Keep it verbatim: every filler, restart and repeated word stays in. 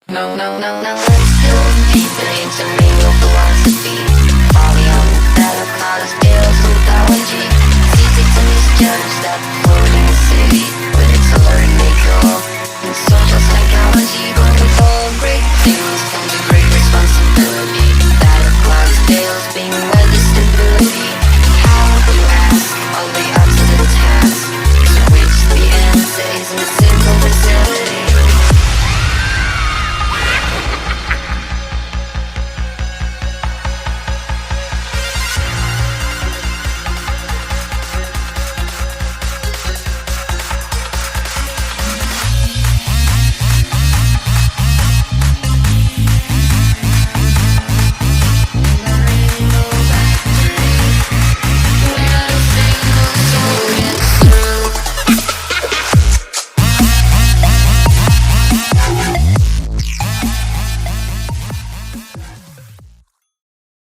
No, no, no, no, let's go deeper into real philosophy. Folly on the better call us pills with our G. It's easy to misjudge that floating city, but it's a learning make you